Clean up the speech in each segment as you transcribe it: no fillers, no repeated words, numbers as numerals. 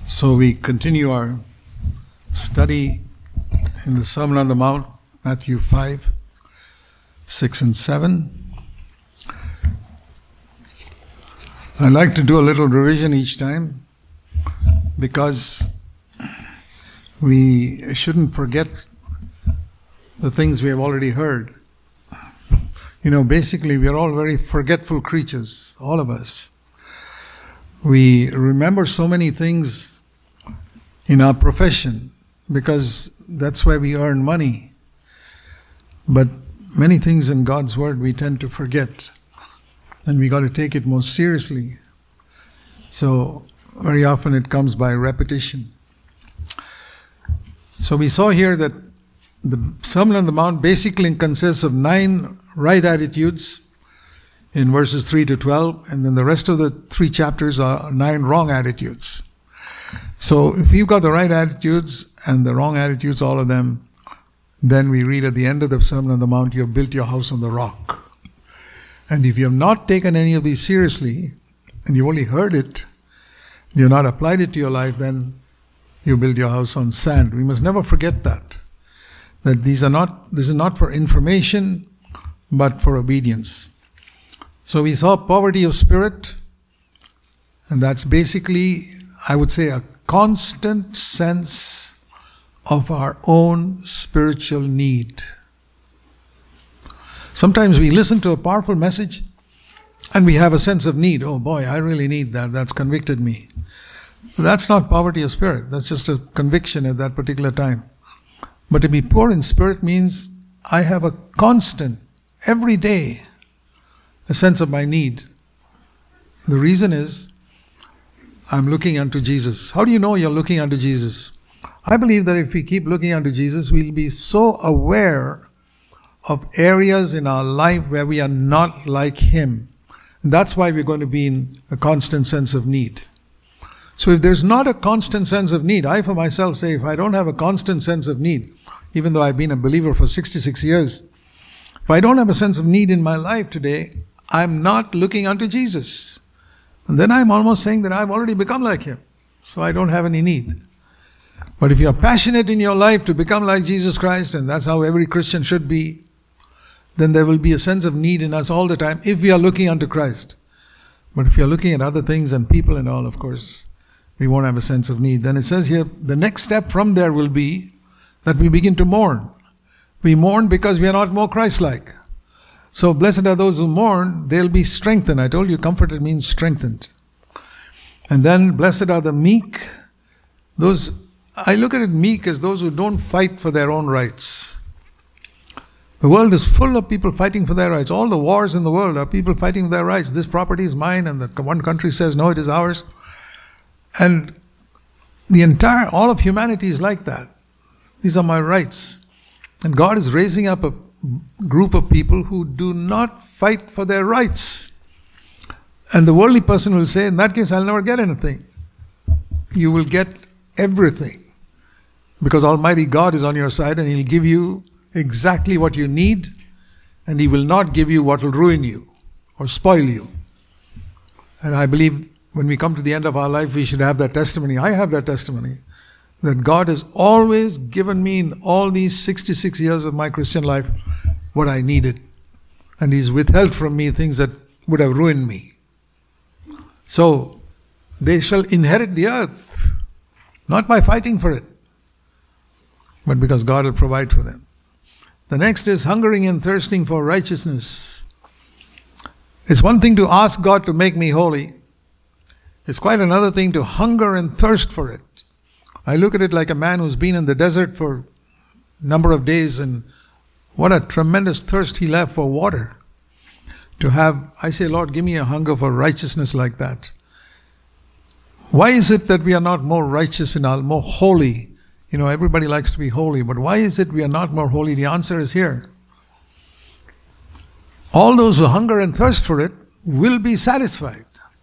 So we continue our study in the Sermon on the Mount, Matthew 5, 6 and 7. I like to do a little revision each time because we shouldn't forget the things we have already heard. You know, basically we are all very forgetful creatures, all of us. We remember so many things in our profession because that's where we earn money. But many things in God's Word we tend to forget, and we got to take it more seriously. So very often it comes by repetition. So we saw here that the Sermon on the Mount basically consists of 9 right attitudes in verses 3 to 12, and then the rest of the 3 chapters are 9 wrong attitudes. So if you've got the right attitudes and the wrong attitudes, all of them, then we read at the end of the Sermon on the Mount, you have built your house on the rock. And if you have not taken any of these seriously, and you've only heard it, you've not applied it to your life, then you build your house on sand. We must never forget that this is not for information, but for obedience. So we saw poverty of spirit, and that's basically, I would say, a constant sense of our own spiritual need. Sometimes we listen to a powerful message and we have a sense of need. Oh boy, I really need that. That's convicted me. That's not poverty of spirit. That's just a conviction at that particular time. But to be poor in spirit means I have a constant, every day, a sense of my need. The reason is I'm looking unto Jesus. How do you know you're looking unto Jesus? I believe that if we keep looking unto Jesus, we'll be so aware of areas in our life where we are not like Him. And that's why we're going to be in a constant sense of need. So if there's not a constant sense of need, I for myself say, if I don't have a constant sense of need, even though I've been a believer for 66 years, if I don't have a sense of need in my life today, I'm not looking unto Jesus. And then I'm almost saying that I've already become like Him. So I don't have any need. But if you're passionate in your life to become like Jesus Christ, and that's how every Christian should be, then there will be a sense of need in us all the time if we are looking unto Christ. But if you're looking at other things and people and all, of course, we won't have a sense of need. Then it says here, the next step from there will be that we begin to mourn. We mourn because we are not more Christ-like. So blessed are those who mourn, they'll be strengthened. I told you comforted means strengthened. And then blessed are the meek. I look at it meek as those who don't fight for their own rights. The world is full of people fighting for their rights. All the wars in the world are people fighting for their rights. This property is mine, and the one country says, no, it is ours. And all of humanity is like that. These are my rights. And God is raising up a group of people who do not fight for their rights. And the worldly person will say, in that case, I'll never get anything. You will get everything. Because Almighty God is on your side and He'll give you exactly what you need, and He will not give you what will ruin you or spoil you. And I believe when we come to the end of our life, we should have that testimony. I have that testimony that God has always given me in all these 66 years of my Christian life what I needed. And He's withheld from me things that would have ruined me. So, they shall inherit the earth, not by fighting for it, but because God will provide for them. The next is hungering and thirsting for righteousness. It's one thing to ask God to make me holy. It's quite another thing to hunger and thirst for it. I look at it like a man who's been in the desert for a number of days, and what a tremendous thirst he'll have for water. I say, Lord, give me a hunger for righteousness like that. Why is it that we are not more righteous and more holy? You know, everybody likes to be holy, but why is it we are not more holy? The answer is here. All those who hunger and thirst for it will be satisfied.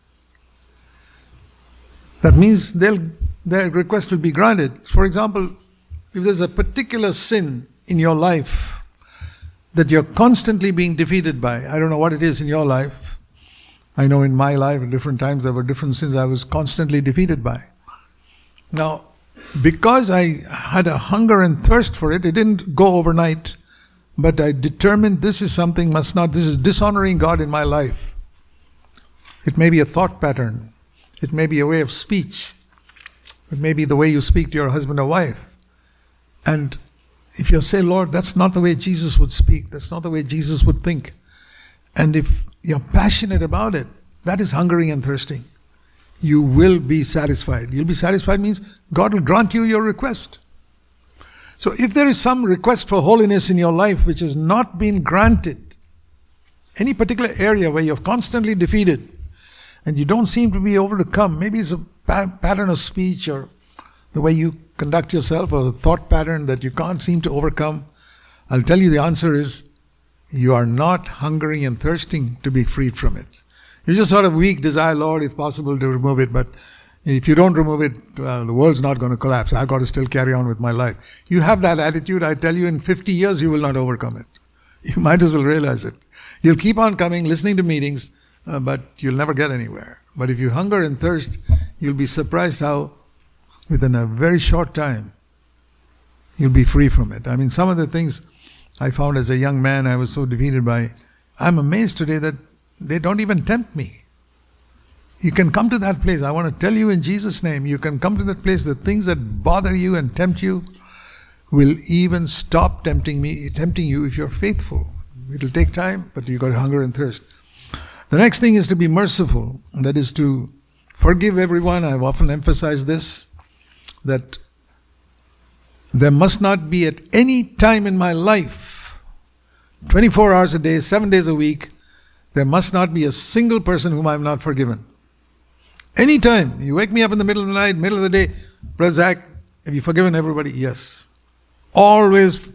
That means their request will be granted. For example, if there's a particular sin in your life that you're constantly being defeated by, I don't know what it is in your life, I know in my life at different times there were different sins I was constantly defeated by. Now, because I had a hunger and thirst for it, it didn't go overnight, but I determined this is something this is dishonoring God in my life. It may be a thought pattern. It may be a way of speech. It may be the way you speak to your husband or wife. And if you say, Lord, that's not the way Jesus would speak, that's not the way Jesus would think, and if you're passionate about it, that is hungering and thirsting. You will be satisfied. You'll be satisfied means God will grant you your request. So if there is some request for holiness in your life which has not been granted, any particular area where you're constantly defeated and you don't seem to be able to come, maybe it's a pattern of speech or the way you conduct yourself or a thought pattern that you can't seem to overcome, I'll tell you the answer is you are not hungering and thirsting to be freed from it. You just sort of weak desire, Lord, if possible, to remove it. But if you don't remove it, the world's not going to collapse. I've got to still carry on with my life. You have that attitude, I tell you, in 50 years you will not overcome it. You might as well realize it. You'll keep on coming, listening to meetings, but you'll never get anywhere. But if you hunger and thirst, you'll be surprised how within a very short time you'll be free from it. I mean, some of the things I found as a young man I was so defeated by, I'm amazed today that they don't even tempt me. You can come to that place. I want to tell you in Jesus' name, you can come to that place. The things that bother you and tempt you will even stop tempting you if you're faithful. It'll take time, but you've got hunger and thirst. The next thing is to be merciful. That is to forgive everyone. I've often emphasized this, that there must not be at any time in my life, 24 hours a day, 7 days a week, there must not be a single person whom I have not forgiven. Anytime you wake me up in the middle of the night, middle of the day, Brother Zach, have you forgiven everybody? Yes. Always.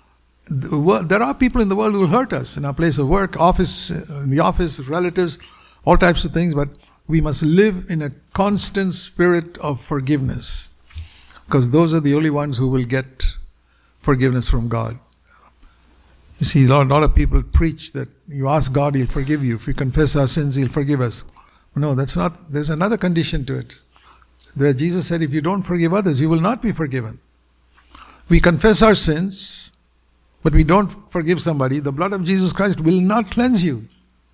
There are people in the world who will hurt us in our place of work, in the office, relatives, all types of things, but we must live in a constant spirit of forgiveness, because those are the only ones who will get forgiveness from God. You see, a lot of people preach that you ask God, He'll forgive you. If we confess our sins, He'll forgive us. No, that's not. There's another condition to it, where Jesus said, if you don't forgive others, you will not be forgiven. We confess our sins, but we don't forgive somebody, the blood of Jesus Christ will not cleanse you.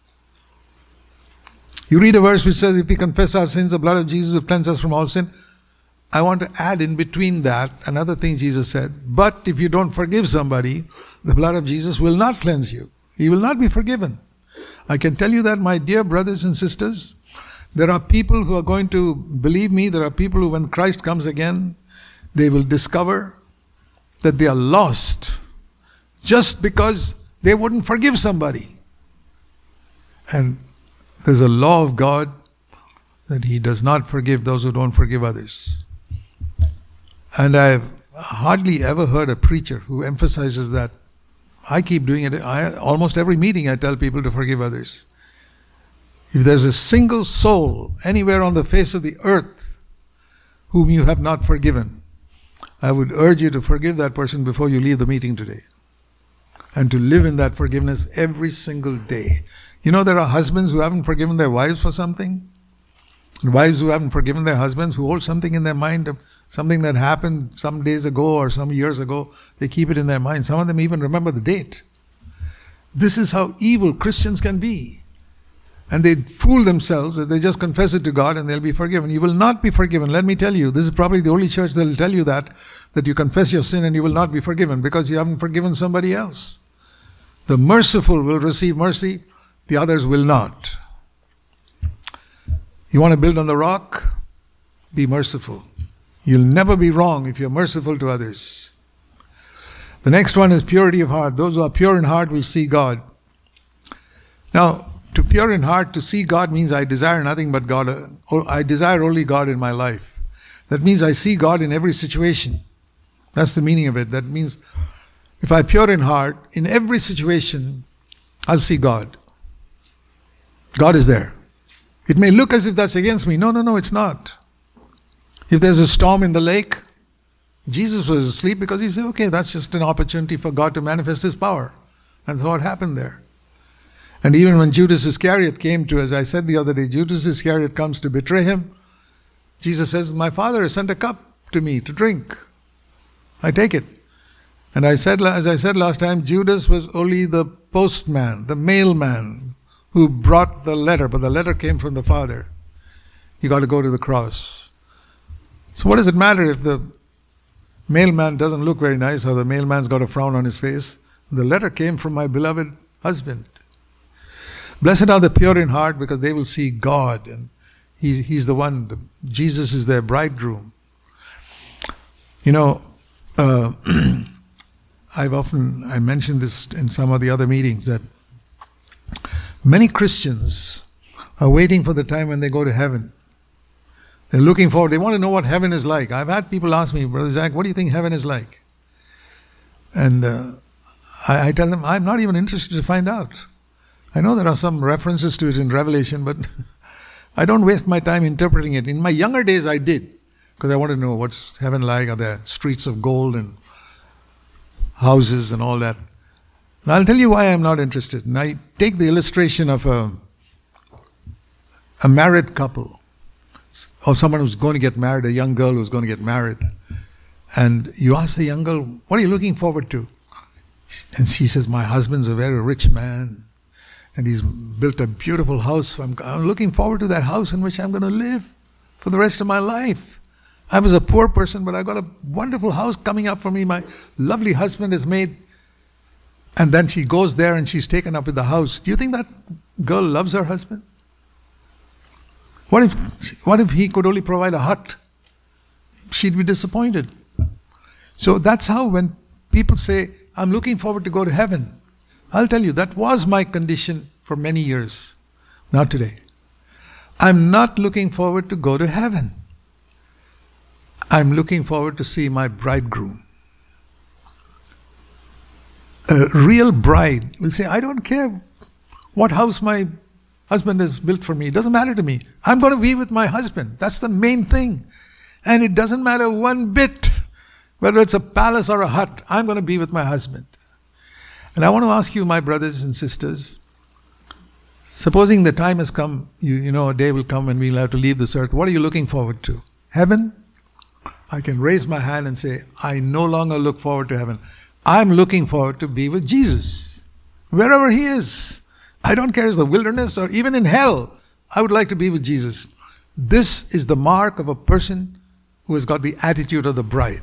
You read a verse which says, if we confess our sins, the blood of Jesus will cleanse us from all sin. I want to add in between that another thing Jesus said, but if you don't forgive somebody, the blood of Jesus will not cleanse you. He will not be forgiven. I can tell you that, my dear brothers and sisters, there are people who are going to believe me. There are people who, when Christ comes again, they will discover that they are lost just because they wouldn't forgive somebody. And there's a law of God that He does not forgive those who don't forgive others. And I've hardly ever heard a preacher who emphasizes that. I keep doing it. Almost every meeting I tell people to forgive others. If there's a single soul anywhere on the face of the earth whom you have not forgiven, I would urge you to forgive that person before you leave the meeting today. And to live in that forgiveness every single day. You know, there are husbands who haven't forgiven their wives for something. And wives who haven't forgiven their husbands, who hold something in their mind of something that happened some days ago or some years ago. They keep it in their mind. Some of them even remember the date. This is how evil Christians can be. And they fool themselves that they just confess it to God and they'll be forgiven. You will not be forgiven. Let me tell you, this is probably the only church that will tell you that you confess your sin and you will not be forgiven because you haven't forgiven somebody else. The merciful will receive mercy, the others will not. You want to build on the rock? Be merciful. You'll never be wrong if you're merciful to others. The next one is purity of heart. Those who are pure in heart will see God. Now, to pure in heart, to see God means I desire nothing but God. I desire only God in my life. That means I see God in every situation. That's the meaning of it. That means if I'm pure in heart, in every situation, I'll see God. God is there. It may look as if that's against me. No, it's not. If there's a storm in the lake, Jesus was asleep because he said, okay, that's just an opportunity for God to manifest His power. That's what happened there. And even when Judas Iscariot came to, as I said the other day, Judas Iscariot comes to betray Him, Jesus says, my Father has sent a cup. to me to drink. I take it. And I said, as I said last time, Judas was only the postman, the mailman who brought the letter, but the letter came from the Father. You got to go to the cross. So what does it matter if the mailman doesn't look very nice or the mailman's got a frown on his face? The letter came from my beloved husband. Blessed are the pure in heart, because they will see God, and He's the one. Jesus is their bridegroom. You know, I mentioned this in some of the other meetings, that many Christians are waiting for the time when they go to heaven. They're looking forward. They want to know what heaven is like. I've had people ask me, Brother Zach, what do you think heaven is like? And I tell them, I'm not even interested to find out. I know there are some references to it in Revelation, but I don't waste my time interpreting it. In my younger days, I did, because I wanted to know what's heaven like. Are there streets of gold and houses and all that? And I'll tell you why I'm not interested. And I take the illustration of a married couple, or someone who's going to get married, a young girl who's going to get married. And you ask the young girl, what are you looking forward to? And she says, my husband's a very rich man, and he's built a beautiful house. So I'm looking forward to that house in which I'm going to live for the rest of my life. I was a poor person, but I got a wonderful house coming up for me. My lovely husband has made. And then she goes there and she's taken up with the house. Do you think that girl loves her husband? What if he could only provide a hut? She'd be disappointed. So that's how when people say, I'm looking forward to go to heaven, I'll tell you, that was my condition for many years. Not today. I'm not looking forward to go to heaven. I'm looking forward to see my bridegroom. A real bride will say, I don't care what house my husband has built for me. It doesn't matter to me. I'm going to be with my husband. That's the main thing. And it doesn't matter one bit whether it's a palace or a hut. I'm going to be with my husband. And I want to ask you, my brothers and sisters, supposing the time has come, you know, a day will come when we'll have to leave this earth. What are you looking forward to? Heaven? I can raise my hand and say, I no longer look forward to heaven. I'm looking forward to be with Jesus, wherever He is. I don't care if it's the wilderness or even in hell. I would like to be with Jesus. This is the mark of a person who has got the attitude of the bride.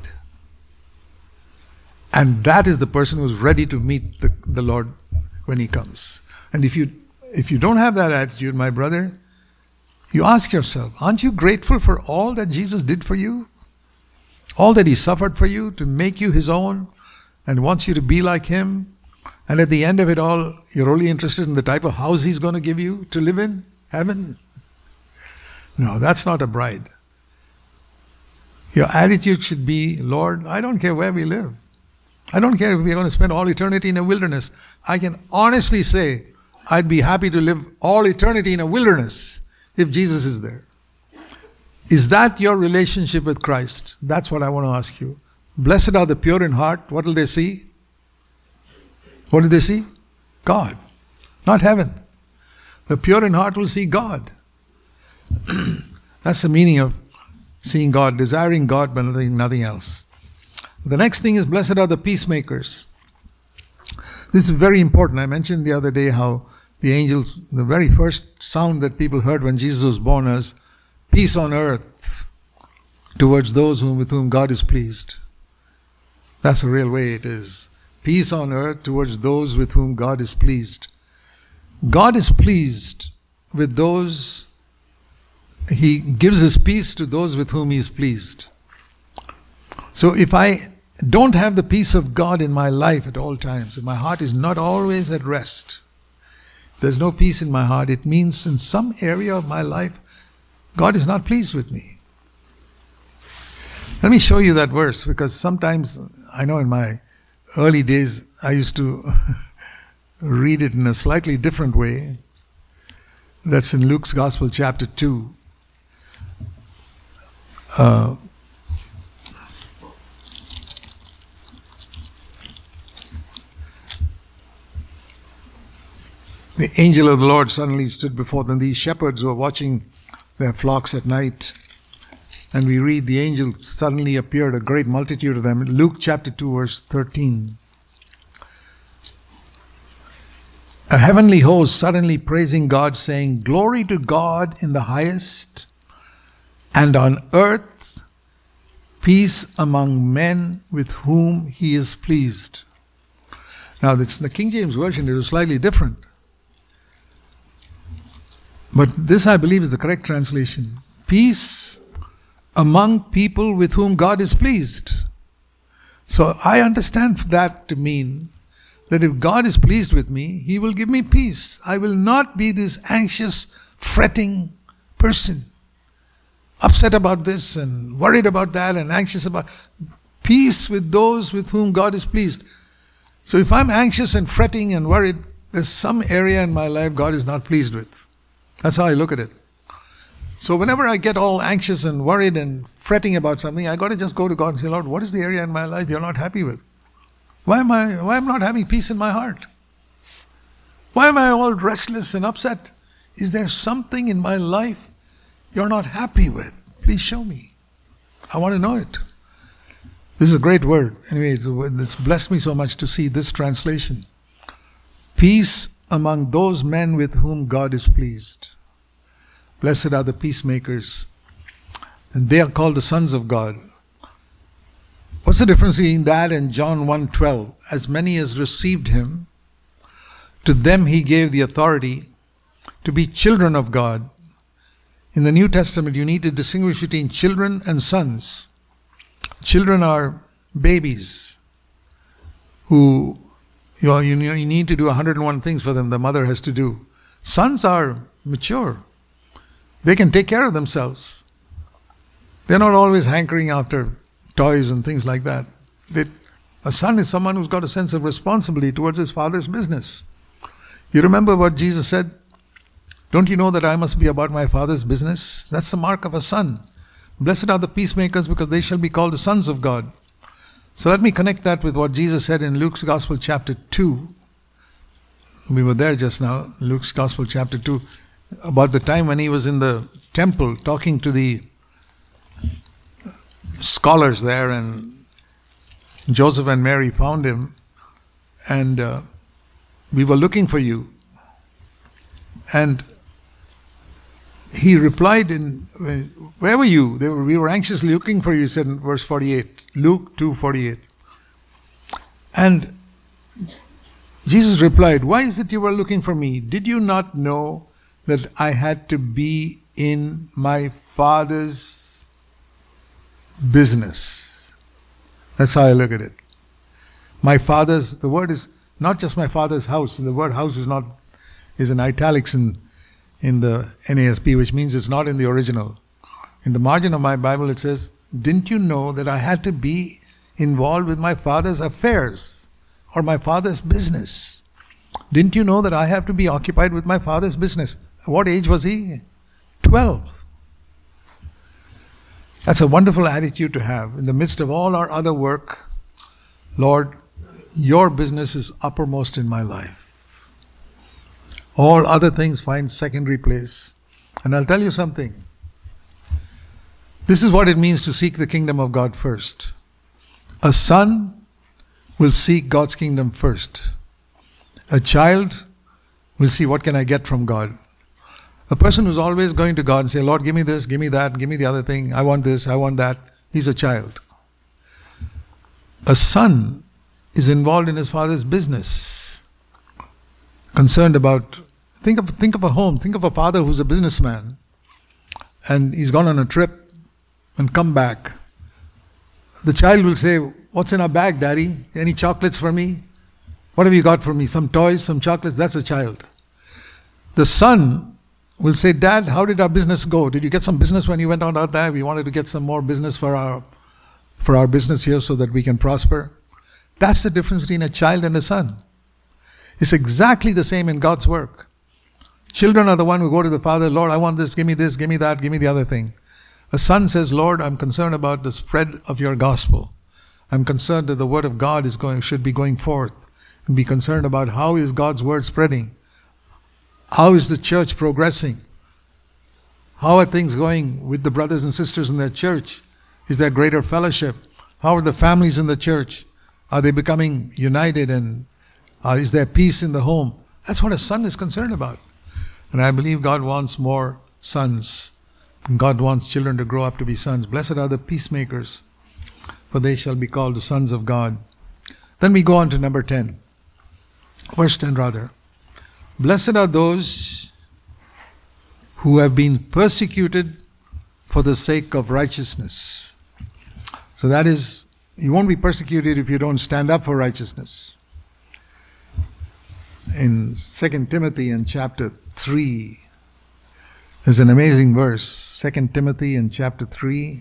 And that is the person who's ready to meet the Lord when He comes. And if you don't have that attitude, my brother, you ask yourself, aren't you grateful for all that Jesus did for you? All that He suffered for you to make you His own and wants you to be like Him? And at the end of it all, you're only interested in the type of house He's going to give you to live in? Heaven? No, that's not a bride. Your attitude should be, Lord, I don't care where we live. I don't care if we're going to spend all eternity in a wilderness. I can honestly say, I'd be happy to live all eternity in a wilderness if Jesus is there. Is that your relationship with Christ? That's what I want to ask you. Blessed are the pure in heart. What will they see? What do they see? God, not heaven. The pure in heart will see God. That's the meaning of seeing God, desiring God, but nothing else. The next thing is, blessed are the peacemakers. This is very important. I mentioned the other day how the angels, the very first sound that people heard when Jesus was born was, peace on earth towards those with whom God is pleased. That's the real way it is. Peace on earth towards those with whom God is pleased. God is pleased with those, He gives His peace to those with whom He is pleased. So if I don't have the peace of God in my life at all times, if my heart is not always at rest, there's no peace in my heart, it means in some area of my life, God is not pleased with me. Let me show you that verse, because sometimes, I know in my early days, I used to read it in a slightly different way. That's in Luke's Gospel, chapter 2. The angel of the Lord suddenly stood before them. These shepherds were watching their flocks at night. And we read, the angel suddenly appeared, a great multitude of them. Luke chapter 2, verse 13. A heavenly host suddenly praising God, saying, "Glory to God in the highest, and on earth peace among men with whom he is pleased." Now, that's the King James Version, it was slightly different. But this, I believe, is the correct translation. Peace among people with whom God is pleased. So I understand that to mean that if God is pleased with me, He will give me peace. I will not be this anxious, fretting person, upset about this and worried about that and anxious about peace with those with whom God is pleased. So if I'm anxious and fretting and worried, there's some area in my life God is not pleased with. That's how I look at it. So whenever I get all anxious and worried and fretting about something, I got to just go to God and say, "Lord, what is the area in my life you're not happy with? Why am I not having peace in my heart? Why am I all restless and upset? Is there something in my life you're not happy with? Please show me. I want to know it." This is a great word. Anyway, it's blessed me so much to see this translation. Peace among those men with whom God is pleased. Blessed are the peacemakers, and they are called the sons of God. What's the difference between that and John 1:12? As many as received Him, to them He gave the authority to be children of God. In the New Testament, you need to distinguish between children and sons. Children are babies who you need to do 101 things for them the mother has to do. Sons are mature. They can take care of themselves. They're not always hankering after toys and things like that. A son is someone who's got a sense of responsibility towards his father's business. You remember what Jesus said? "Don't you know that I must be about my Father's business?" That's the mark of a son. Blessed are the peacemakers, because they shall be called the sons of God. So let me connect that with what Jesus said in Luke's Gospel chapter 2. We were there just now, Luke's Gospel chapter 2, about the time when He was in the temple talking to the scholars there, and Joseph and Mary found Him, and "We were looking for you." And He replied, "Where were you?" "We were anxiously looking for you," he said in verse 48. Luke 2:48. And Jesus replied, "Why is it you were looking for me? Did you not know that I had to be in my Father's business?" That's how I look at it. My Father's, the word is not just my Father's house. The word house is in italics in the NASB, which means it's not in the original. In the margin of my Bible it says, "Didn't you know that I had to be involved with my Father's affairs or my Father's business? Didn't you know that I have to be occupied with my Father's business?" What age was he? 12. That's a wonderful attitude to have. In the midst of all our other work, "Lord, your business is uppermost in my life. All other things find secondary place." And I'll tell you something. This is what it means to seek the kingdom of God first. A son will seek God's kingdom first. A child will see, what can I get from God? A person who's always going to God and say, "Lord, give me this, give me that, give me the other thing, I want this, I want that," he's a child. A son is involved in his father's business, concerned about, think of a home, think of a father who's a businessman, and he's gone on a trip and come back. The child will say, "What's in our bag, Daddy? Any chocolates for me? What have you got for me? Some toys, some chocolates?" That's a child. The son will say, "Dad, how did our business go? Did you get some business when you went out there? We wanted to get some more business for our business here so that we can prosper." That's the difference between a child and a son. It's exactly the same in God's work. Children are the one who go to the father, "Lord, I want this, give me that, give me the other thing." A son says, "Lord, I'm concerned about the spread of your gospel. I'm concerned that the word of God should be going forth. And be concerned about how is God's word spreading. How is the church progressing? How are things going with the brothers and sisters in their church? Is there greater fellowship? How are the families in the church? Are they becoming united, and is there peace in the home? That's what a son is concerned about. And I believe God wants more sons. And God wants children to grow up to be sons. Blessed are the peacemakers, for they shall be called the sons of God. Then we go on to number 10. Verse 10 rather. Blessed are those who have been persecuted for the sake of righteousness. So that is, you won't be persecuted if you don't stand up for righteousness. In 2 Timothy in chapter 3, there's an amazing verse. 2 Timothy in chapter 3.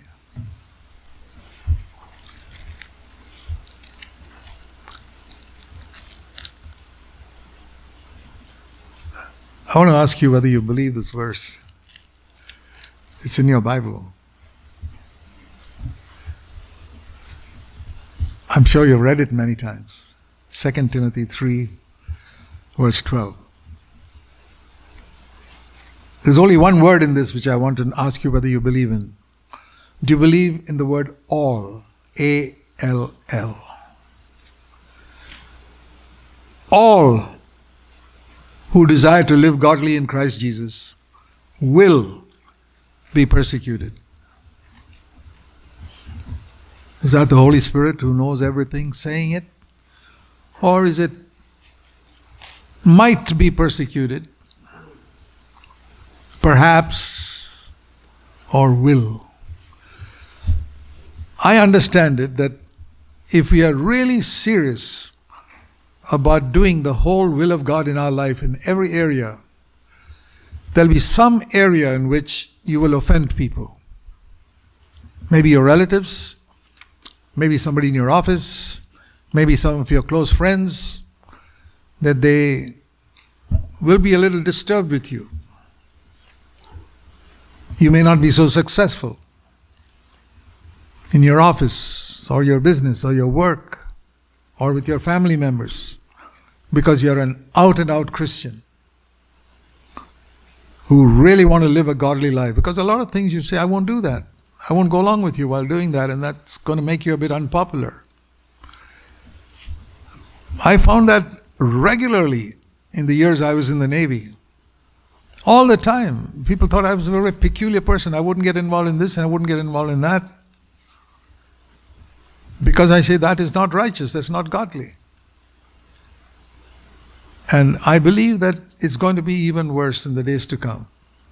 I want to ask you whether you believe this verse. It's in your Bible. I'm sure you've read it many times. 2 Timothy 3, verse 12. There's only one word in this which I want to ask you whether you believe in. Do you believe in the word all? A-L-L. All who desire to live godly in Christ Jesus will be persecuted. Is that the Holy Spirit who knows everything saying it? Or is it might be persecuted, perhaps, or will? I understand it that if we are really serious about doing the whole will of God in our life in every area, there'll be some area in which you will offend people. Maybe your relatives, maybe somebody in your office, maybe some of your close friends, that they will be a little disturbed with you. You may not be so successful in your office or your business or your work or with your family members because you're an out-and-out Christian who really want to live a godly life. Because a lot of things you say, I won't do that. I won't go along with you while doing that, and that's going to make you a bit unpopular. I found that regularly in the years I was in the Navy. All the time. People thought I was a very peculiar person. I wouldn't get involved in this and I wouldn't get involved in that. Because I say that is not righteous, that's not godly. And I believe that it's going to be even worse in the days to come.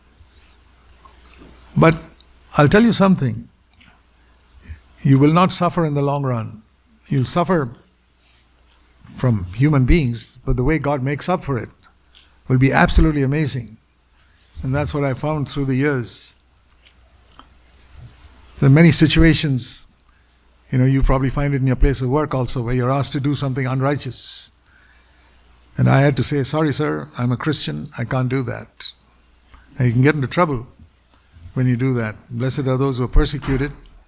But I'll tell you something. You will not suffer in the long run. You'll suffer from human beings, but the way God makes up for it will be absolutely amazing. And that's what I found through the years. There are many situations, you probably find it in your place of work also, where you're asked to do something unrighteous. And I had to say, sorry sir, I'm a Christian, I can't do that. And you can get into trouble when you do that. Blessed are those who are persecuted.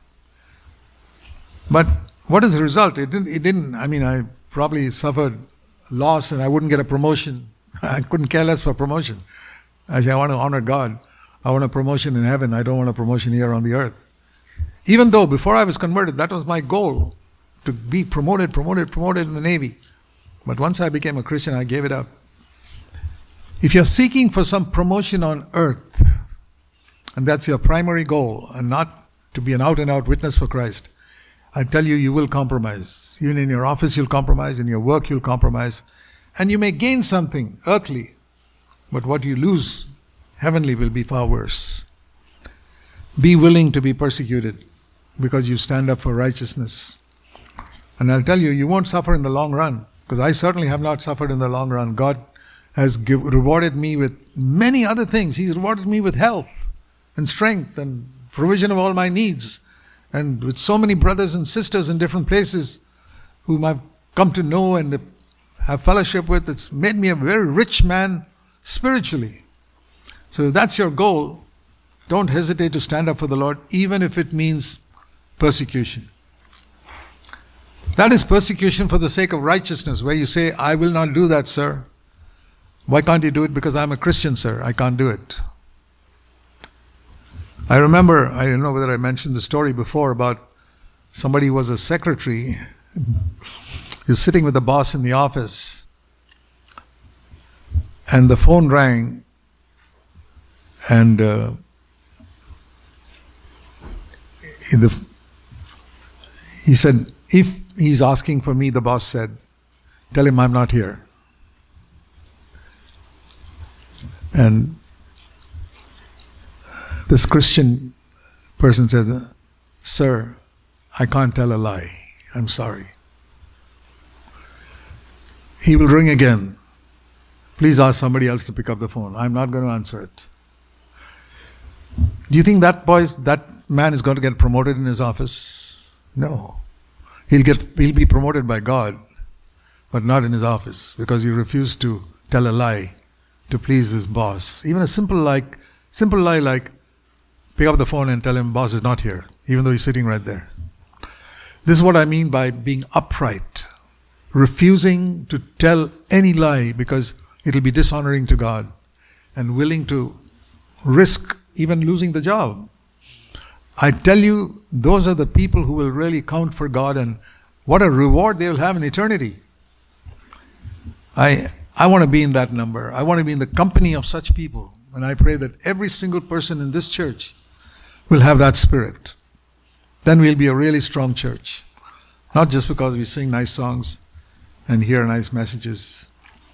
But what is the result? I probably suffered loss and I wouldn't get a promotion. I couldn't care less for promotion. I say, I want to honor God. I want a promotion in heaven. I don't want a promotion here on the earth. Even though before I was converted, that was my goal, to be promoted in the Navy. But once I became a Christian, I gave it up. If you're seeking for some promotion on earth, and that's your primary goal, and not to be an out-and-out witness for Christ, I tell you, you will compromise. Even in your office, you'll compromise. In your work, you'll compromise. And you may gain something earthly, but what you lose heavenly will be far worse. Be willing to be persecuted because you stand up for righteousness. And I'll tell you, you won't suffer in the long run, because I certainly have not suffered in the long run. God has rewarded me with many other things. He's rewarded me with health and strength and provision of all my needs, and with so many brothers and sisters in different places whom I've come to know and have fellowship with. It's made me a very rich man spiritually. So if that's your goal, don't hesitate to stand up for the Lord, even if it means persecution. That is persecution for the sake of righteousness, where you say, I will not do that, sir. Why can't you do it? Because I'm a Christian, sir. I can't do it. I remember, I don't know whether I mentioned the story before about somebody who was a secretary. He was sitting with the boss in the office, and the phone rang, and he said, if he's asking for me, the boss said, tell him I'm not here. And this Christian person said, sir, I can't tell a lie. I'm sorry. He will ring again. Please ask somebody else to pick up the phone. I'm not going to answer it. Do you think that man is going to get promoted in his office? No. He'll be promoted by God, but not in his office, because he refused to tell a lie to please his boss. Even a simple lie like pick up the phone and tell him boss is not here, even though he's sitting right there. This is what I mean by being upright. Refusing to tell any lie because it'll be dishonoring to God, and willing to risk even losing the job. I tell you, those are the people who will really count for God, and what a reward they will have in eternity. I want to be in that number. I want to be in the company of such people. And I pray that every single person in this church will have that spirit. Then we'll be a really strong church. Not just because we sing nice songs and hear nice messages.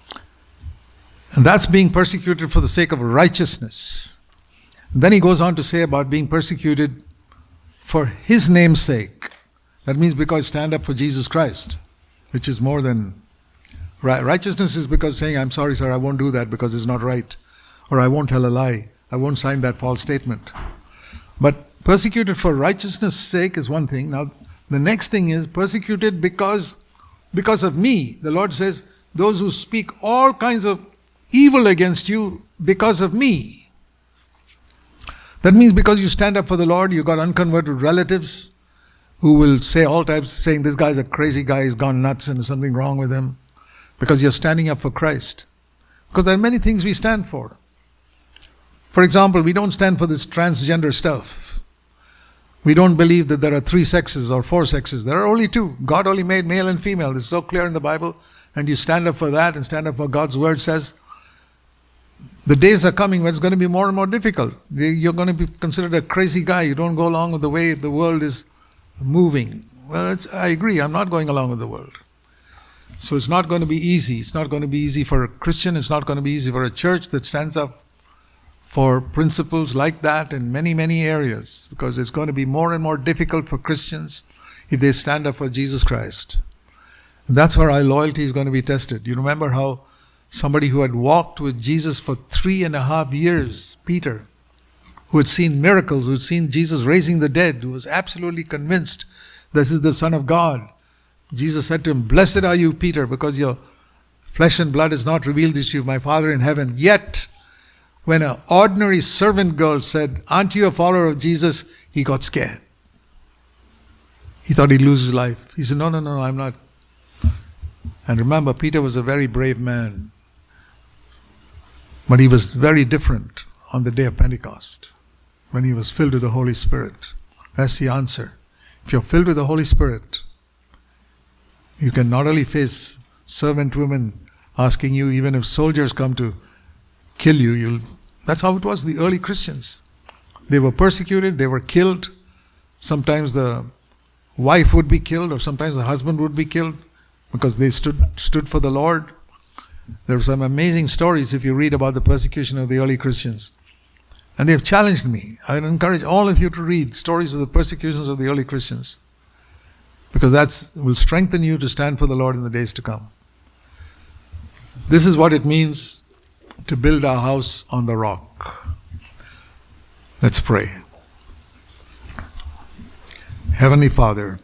And that's being persecuted for the sake of righteousness. And then he goes on to say about being persecuted for his name's sake. That means because you stand up for Jesus Christ, which is more than righteousness is because saying, I'm sorry, sir, I won't do that because it's not right. Or I won't tell a lie. I won't sign that false statement. But persecuted for righteousness' sake is one thing. Now, the next thing is persecuted because of me. The Lord says, those who speak all kinds of evil against you because of me. That means because you stand up for the Lord, you've got unconverted relatives who will say all types, saying this guy's a crazy guy, he's gone nuts and there's something wrong with him. Because you're standing up for Christ. Because there are many things we stand for. For example, we don't stand for this transgender stuff. We don't believe that there are 3 sexes or 4 sexes. There are only 2. God only made male and female. This is so clear in the Bible. And you stand up for that and stand up for God's word says, the days are coming when it's going to be more and more difficult. You're going to be considered a crazy guy. You don't go along with the way the world is moving. Well, I agree. I'm not going along with the world. So it's not going to be easy. It's not going to be easy for a Christian. It's not going to be easy for a church that stands up for principles like that in many, many areas. Because it's going to be more and more difficult for Christians if they stand up for Jesus Christ. And that's where our loyalty is going to be tested. You remember how somebody who had walked with Jesus for 3.5 years, Peter, who had seen miracles, who had seen Jesus raising the dead, who was absolutely convinced this is the Son of God. Jesus said to him, blessed are you, Peter, because your flesh and blood has not revealed this to you, my Father in heaven. Yet, when an ordinary servant girl said, aren't you a follower of Jesus? He got scared. He thought he'd lose his life. He said, no, I'm not. And remember, Peter was a very brave man. But he was very different on the day of Pentecost, when he was filled with the Holy Spirit. That's the answer. If you're filled with the Holy Spirit, you can not only face servant women asking you, even if soldiers come to kill you, that's how it was, the early Christians. They were persecuted, they were killed. Sometimes the wife would be killed, or sometimes the husband would be killed, because they stood for the Lord. There are some amazing stories if you read about the persecution of the early Christians. And they have challenged me. I would encourage all of you to read stories of the persecutions of the early Christians. Because that will strengthen you to stand for the Lord in the days to come. This is what it means to build our house on the rock. Let's pray. Heavenly Father,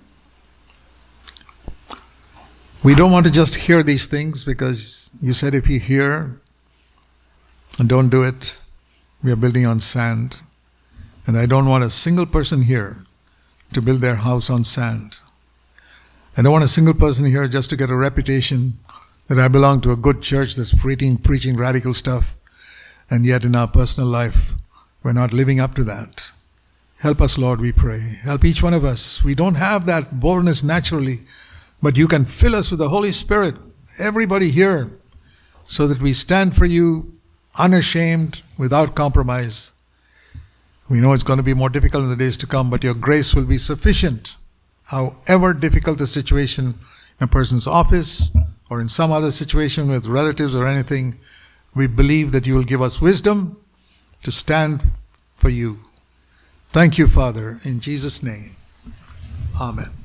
we don't want to just hear these things because you said if you hear and don't do it, we are building on sand. And I don't want a single person here to build their house on sand. I don't want a single person here just to get a reputation that I belong to a good church that's preaching radical stuff, and yet in our personal life, we're not living up to that. Help us, Lord, we pray. Help each one of us. We don't have that boldness naturally, but you can fill us with the Holy Spirit, everybody here, so that we stand for you unashamed, without compromise. We know it's going to be more difficult in the days to come, but your grace will be sufficient. However difficult the situation in a person's office or in some other situation with relatives or anything, we believe that you will give us wisdom to stand for you. Thank you, Father, in Jesus' name. Amen.